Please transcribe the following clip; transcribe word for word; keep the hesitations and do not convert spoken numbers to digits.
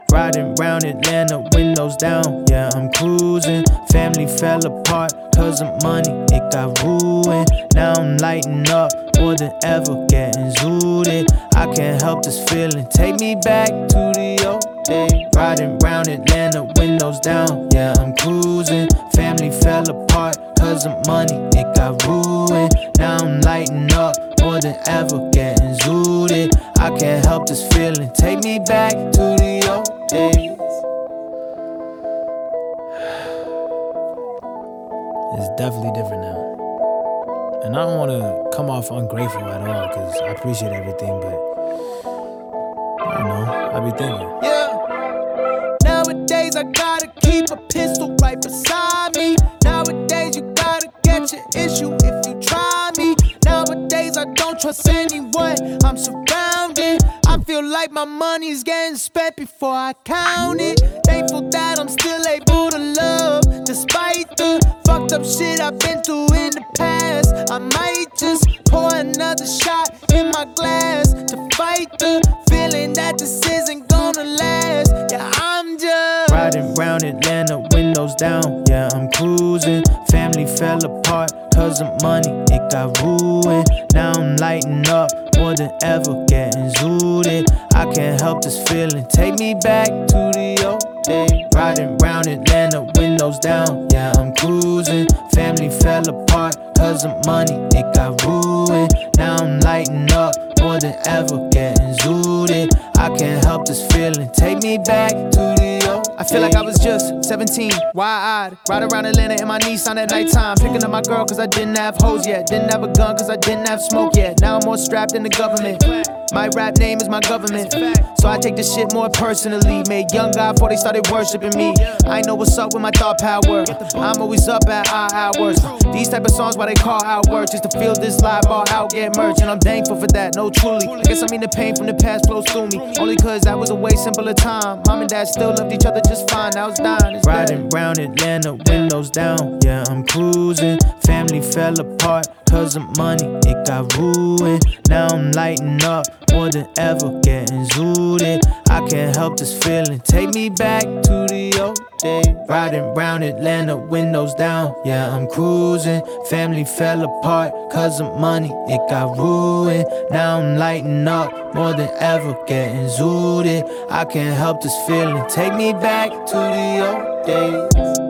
Riding round Atlanta, windows down, yeah, I'm cruising. Family fell apart cause of money, it got ruined. Now I'm lighting up more than ever, getting zooted. I can't help this feeling, take me back to the old days. Riding round Atlanta, windows down, yeah, I'm cruising. Family fell apart cause of money, it got ruined. Now I'm lighting up more than ever, getting zooted. I can't help this feeling, take me back to the old days. It's definitely different now. And I don't want to come off ungrateful at all, because I appreciate everything, but I don't know, I be thinking. Yeah. Nowadays I gotta keep a pistol right beside me. Nowadays you gotta get your issue if you try me. Nowadays I don't trust anyone, I'm surrounded. I feel like my money's getting spent before I count it. Thankful that I'm still able to love, despite the fucked up shit I've been through in the past. I might just pour another shot in my glass to fight the feeling that this isn't gonna last. Yeah, I'm just riding round Atlanta, windows down, yeah, I'm cruising. Family fell apart cause of money, it got ruined. Now I'm lighting up more than ever, getting zooted. I can't help this feeling, take me back to the old days. Riding round Atlanta, windows down, yeah, I'm cruising. Family fell apart cause of money, it got ruined. Now I'm lighting up more than ever, getting zooted. I can't help this feeling, take me back to the old days. I feel like I was just seventeen, wide-eyed, ride around Atlanta in my Nissan at nighttime, picking up my girl cause I didn't have hoes yet, didn't have a gun cause I didn't have smoke yet. Now I'm more strapped than the government, my rap name is my government, so I take this shit more personally. Made young guy before they started worshiping me. I know what's up with my thought power, I'm always up at odd hours. These type of songs why they call out work, just to feel this live ball out, get merch. And I'm thankful for that, no truly. I guess I mean the pain from the past flows through me, only cause that was a way simpler time. Mom and dad still loved each other just fine, I was dying. It's riding round Atlanta, windows down, yeah, I'm cruising. Family fell apart cause of money, it got ruined. Now I'm lighting up more than ever, getting zooted. I can't help this feeling, take me back to the old days. Riding round Atlanta, windows down, yeah, I'm cruising. Family fell apart cause of money, it got ruined. Now I'm lighting up more than ever, getting zooted. I can't help this feeling, take me back to the old days.